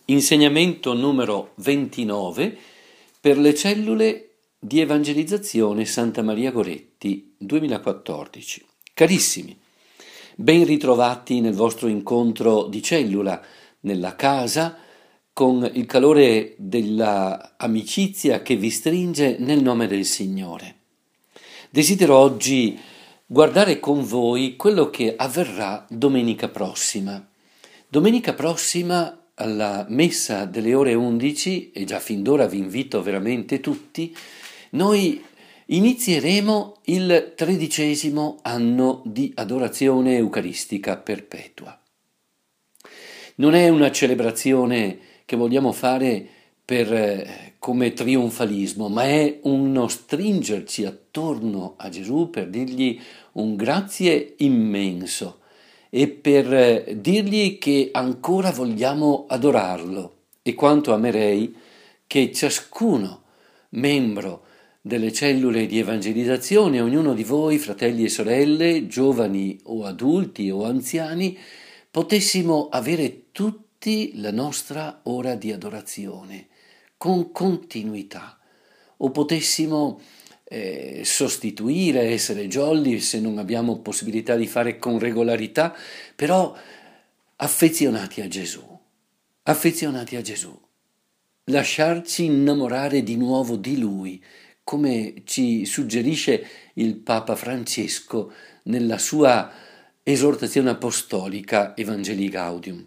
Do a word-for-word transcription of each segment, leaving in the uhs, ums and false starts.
Insegnamento numero ventinove per le cellule di evangelizzazione Santa Maria Goretti duemilaquattordici. Carissimi, ben ritrovati nel vostro incontro di cellula, nella casa, con il calore della amicizia che vi stringe nel nome del Signore. Desidero oggi guardare con voi quello che avverrà domenica prossima. Domenica prossima alla messa delle ore undici, e già fin d'ora vi invito veramente tutti, noi inizieremo il tredicesimo anno di adorazione eucaristica perpetua. Non è una celebrazione che vogliamo fare per eh, come trionfalismo, ma è uno stringerci attorno a Gesù per dirgli un grazie immenso e per dirgli che ancora vogliamo adorarlo, e quanto amerei che ciascuno membro delle cellule di evangelizzazione, ognuno di voi, fratelli e sorelle, giovani o adulti o anziani, potessimo avere tutti la nostra ora di adorazione, con continuità, o potessimo Eh, sostituire, essere jolly se non abbiamo possibilità di fare con regolarità, però affezionati a Gesù, affezionati a Gesù, lasciarci innamorare di nuovo di Lui, come ci suggerisce il Papa Francesco nella sua esortazione apostolica Evangelii Gaudium.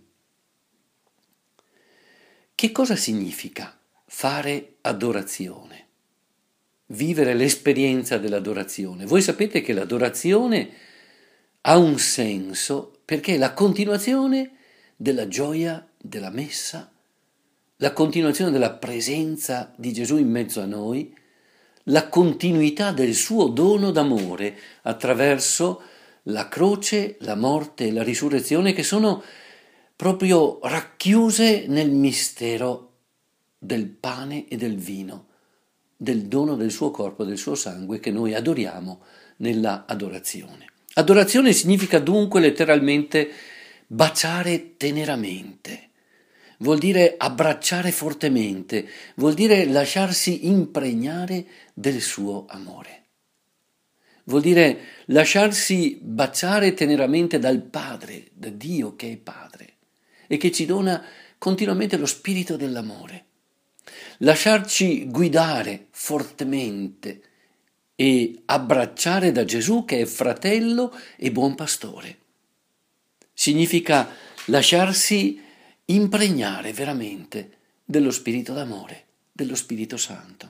Che cosa significa fare adorazione? Vivere l'esperienza dell'adorazione. Voi sapete che l'adorazione ha un senso perché è la continuazione della gioia della messa, la continuazione della presenza di Gesù in mezzo a noi, la continuità del suo dono d'amore attraverso la croce, la morte e la risurrezione, che sono proprio racchiuse nel mistero del pane e del vino, del dono del suo corpo e del suo sangue che noi adoriamo nella adorazione. Adorazione significa dunque letteralmente baciare teneramente, vuol dire abbracciare fortemente, vuol dire lasciarsi impregnare del suo amore, vuol dire lasciarsi baciare teneramente dal Padre, da Dio che è Padre e che ci dona continuamente lo spirito dell'amore. Lasciarci guidare fortemente e abbracciare da Gesù che è fratello e buon pastore. Significa lasciarsi impregnare veramente dello spirito d'amore, dello Spirito Santo.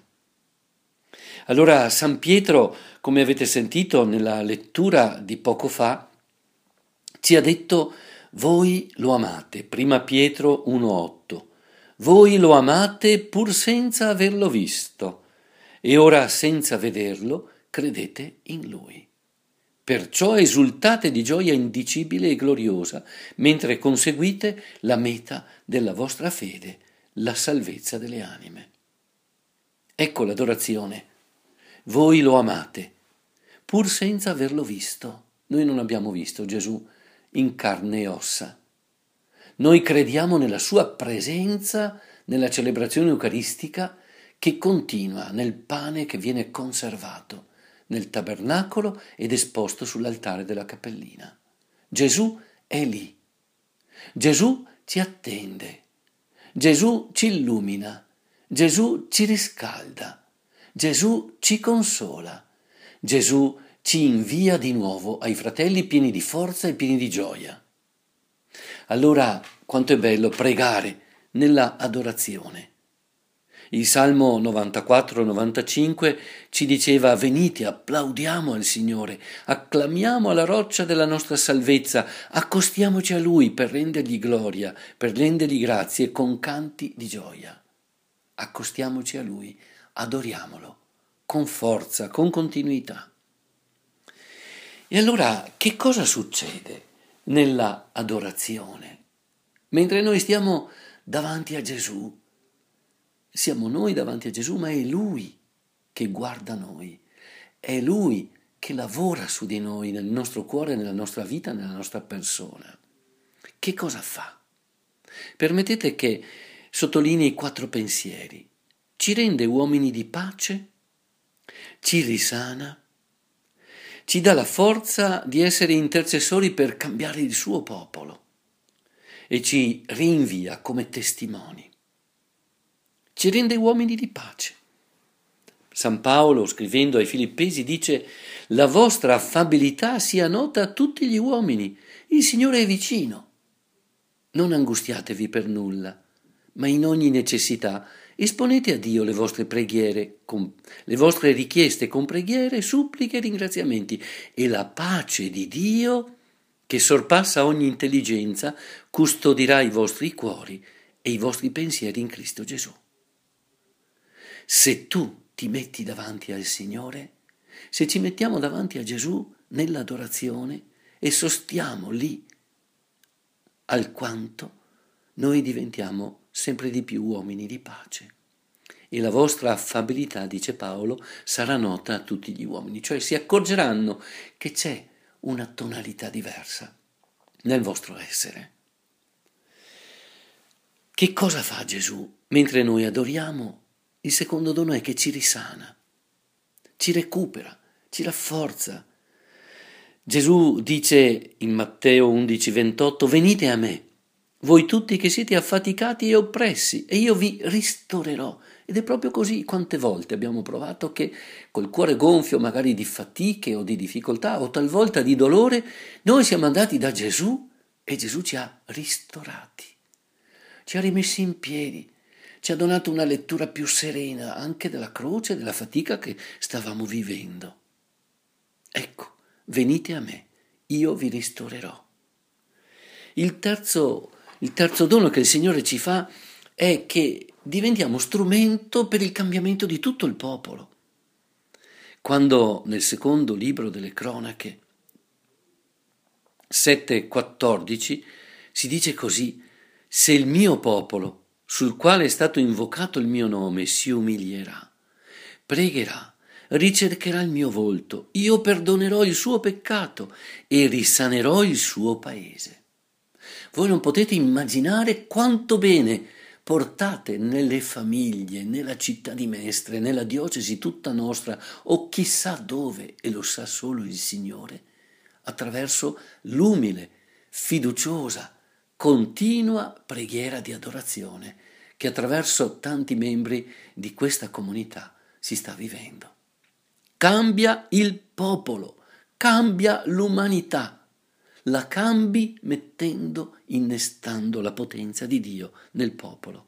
Allora San Pietro, come avete sentito nella lettura di poco fa, ci ha detto: voi lo amate, prima Pietro uno otto. Voi lo amate pur senza averlo visto, e ora senza vederlo credete in Lui. Perciò esultate di gioia indicibile e gloriosa, mentre conseguite la meta della vostra fede, la salvezza delle anime. Ecco l'adorazione. Voi lo amate, pur senza averlo visto. Noi non abbiamo visto Gesù in carne e ossa. Noi crediamo nella sua presenza nella celebrazione eucaristica che continua nel pane che viene conservato nel tabernacolo ed esposto sull'altare della cappellina. Gesù è lì. Gesù ci attende. Gesù ci illumina. Gesù ci riscalda. Gesù ci consola. Gesù ci invia di nuovo ai fratelli pieni di forza e pieni di gioia. Allora, quanto è bello pregare nella adorazione. Il Salmo novantaquattro novantacinque ci diceva: venite, applaudiamo al Signore, acclamiamo alla roccia della nostra salvezza, accostiamoci a Lui per rendergli gloria, per rendergli grazie con canti di gioia. Accostiamoci a Lui, adoriamolo, con forza, con continuità. E allora, che cosa succede nella adorazione? Mentre noi stiamo davanti a Gesù, siamo noi davanti a Gesù, ma è Lui che guarda noi, è Lui che lavora su di noi, nel nostro cuore, nella nostra vita, nella nostra persona. Che cosa fa? Permettete che sottolinea i quattro pensieri. Ci rende uomini di pace, ci risana, ci dà la forza di essere intercessori per cambiare il suo popolo e ci rinvia come testimoni. Ci rende uomini di pace. San Paolo, scrivendo ai Filippesi, dice: la vostra affabilità sia nota a tutti gli uomini, il Signore è vicino. Non angustiatevi per nulla, ma in ogni necessità esponete a Dio le vostre preghiere, con, le vostre richieste con preghiere, suppliche e ringraziamenti, e la pace di Dio, che sorpassa ogni intelligenza, custodirà i vostri cuori e i vostri pensieri in Cristo Gesù. Se tu ti metti davanti al Signore, se ci mettiamo davanti a Gesù nell'adorazione e sostiamo lì alquanto, noi diventiamo sempre di più uomini di pace. E la vostra affabilità, dice Paolo, sarà nota a tutti gli uomini, cioè si accorgeranno che c'è una tonalità diversa nel vostro essere. Che cosa fa Gesù mentre noi adoriamo? Il secondo dono è che ci risana, ci recupera, ci rafforza. Gesù dice in Matteo undici ventotto: venite a me, voi tutti che siete affaticati e oppressi, e io vi ristorerò. Ed è proprio così. Quante volte abbiamo provato che col cuore gonfio magari di fatiche o di difficoltà o talvolta di dolore, noi siamo andati da Gesù e Gesù ci ha ristorati, ci ha rimessi in piedi, ci ha donato una lettura più serena anche della croce e della fatica che stavamo vivendo. Ecco, venite a me, io vi ristorerò. Il terzo, il terzo dono che il Signore ci fa è che diventiamo strumento per il cambiamento di tutto il popolo. Quando nel secondo libro delle Cronache sette quattordici si dice così: se il mio popolo, sul quale è stato invocato il mio nome, si umilierà, pregherà, ricercherà il mio volto, io perdonerò il suo peccato e risanerò il suo paese. Voi non potete immaginare quanto bene portate nelle famiglie, nella città di Mestre, nella diocesi tutta nostra, o chissà dove, e lo sa solo il Signore, attraverso l'umile, fiduciosa, continua preghiera di adorazione che attraverso tanti membri di questa comunità si sta vivendo. Cambia il popolo, cambia l'umanità, la cambi mettendo, innestando la potenza di Dio nel popolo.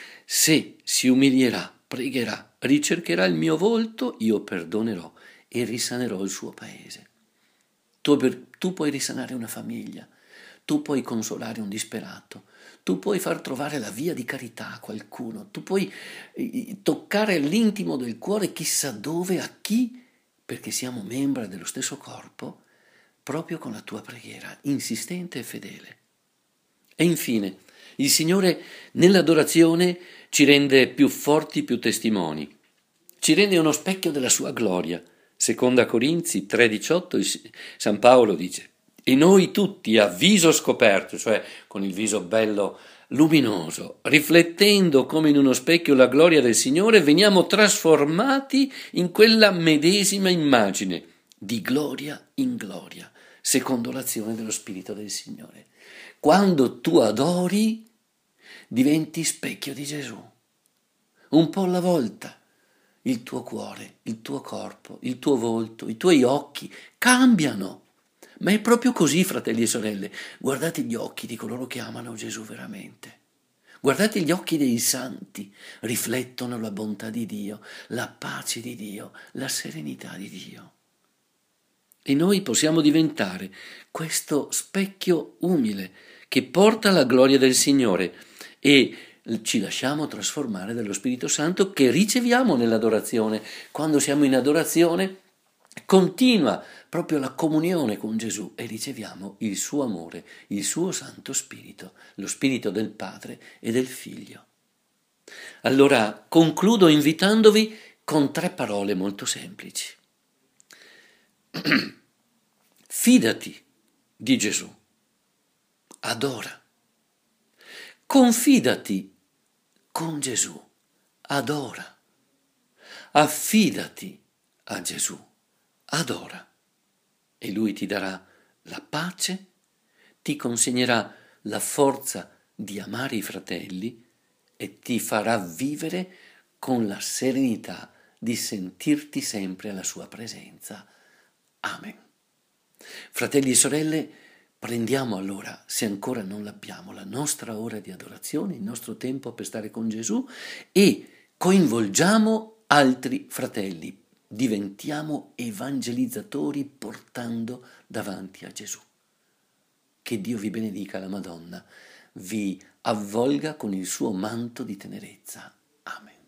Se si umilierà, pregherà, ricercherà il mio volto, io perdonerò e risanerò il suo paese. Tu, per, tu puoi risanare una famiglia, tu puoi consolare un disperato, tu puoi far trovare la via di carità a qualcuno, tu puoi eh, toccare l'intimo del cuore chissà dove, a chi, perché siamo membri dello stesso corpo, proprio con la tua preghiera insistente e fedele. E infine, il Signore nell'adorazione ci rende più forti, più testimoni, ci rende uno specchio della sua gloria. Seconda Corinzi tre diciotto, San Paolo dice: e noi tutti a viso scoperto, cioè con il viso bello luminoso, riflettendo come in uno specchio la gloria del Signore, veniamo trasformati in quella medesima immagine, di gloria in gloria, secondo l'azione dello Spirito del Signore. Quando tu adori, diventi specchio di Gesù, un po' alla volta. Il tuo cuore, il tuo corpo, il tuo volto, i tuoi occhi cambiano. Ma è proprio così, fratelli e sorelle. Guardate gli occhi di coloro che amano Gesù veramente. Guardate gli occhi dei santi, riflettono la bontà di Dio, la pace di Dio, la serenità di Dio. E noi possiamo diventare questo specchio umile che porta la gloria del Signore e ci lasciamo trasformare dallo Spirito Santo che riceviamo nell'adorazione. Quando siamo in adorazione continua proprio la comunione con Gesù e riceviamo il suo amore, il suo Santo Spirito, lo Spirito del Padre e del Figlio. Allora concludo invitandovi con tre parole molto semplici. Fidati di Gesù, adora. Confidati con Gesù, adora, affidati a Gesù, adora, e Lui ti darà la pace, ti consegnerà la forza di amare i fratelli e ti farà vivere con la serenità di sentirti sempre alla sua presenza. Amen. Fratelli e sorelle, prendiamo allora, se ancora non l'abbiamo, la nostra ora di adorazione, il nostro tempo per stare con Gesù e coinvolgiamo altri fratelli. Diventiamo evangelizzatori portando davanti a Gesù. Che Dio vi benedica, la Madonna vi avvolga con il suo manto di tenerezza. Amen.